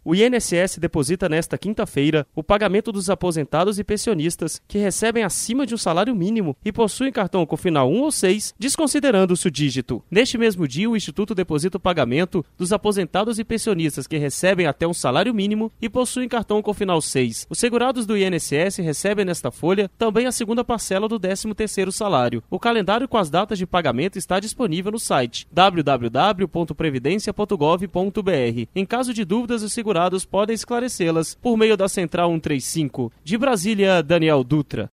O INSS deposita nesta quinta-feira o pagamento dos aposentados e pensionistas que recebem acima de um salário mínimo e possuem cartão com final 1 ou 6, desconsiderando-se o dígito. Neste mesmo dia, o Instituto deposita o pagamento dos aposentados e pensionistas que recebem até um salário mínimo e possuem cartão com final 6. Os segurados do INSS recebem nesta folha também a segunda parcela do 13º salário. O calendário com as datas de pagamento está disponível no site www.previdencia.gov.br. Em caso de dúvidas, os segurados podem esclarecê-las por meio da Central 135. De Brasília, Daniel Dutra.